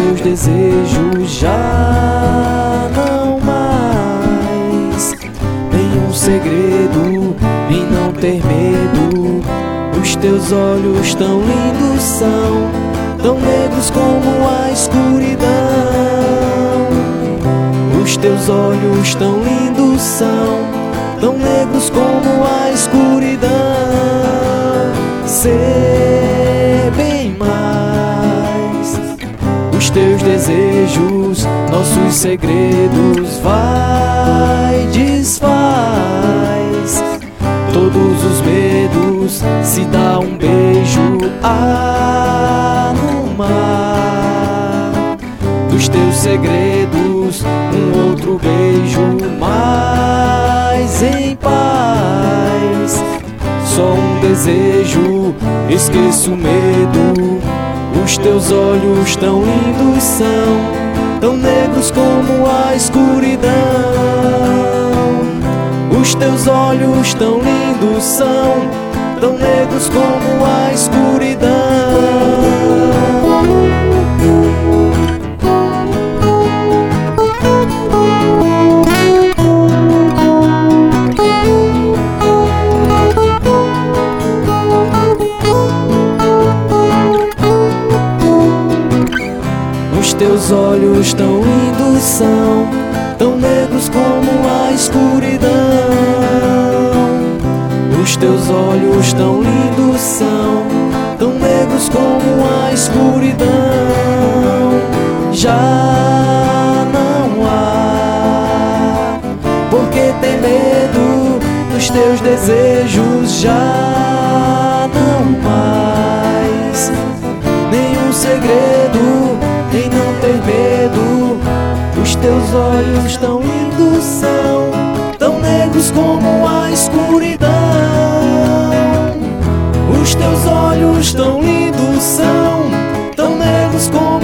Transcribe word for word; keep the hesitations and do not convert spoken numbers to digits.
teus desejos já não mais. Nenhum segredo em não ter medo. Os teus olhos tão lindos são, tão negros como a escuridão. Os teus olhos tão lindos são, tão negros como a escuridão. Ser bem mais os teus desejos, nossos segredos, vai, desfaz todos os medos, se dá um beijo ah, no mar. Dos teus segredos, um outro beijo mais em paz. Só um desejo, esqueço o medo. Os teus olhos tão lindos são, tão negros como a escuridão. Os teus olhos tão lindos são, tão negros como a escuridão. Os teus olhos tão lindos são, tão negros como a escuridão. Os teus olhos tão lindos são, tão negros como a escuridão. Já não há por que ter medo dos teus desejos, já não mais. Nenhum segredo em não ter medo. Os teus olhos tão lindos são, tão negros como a escuridão. Os teus olhos tão lindos são, tão negros como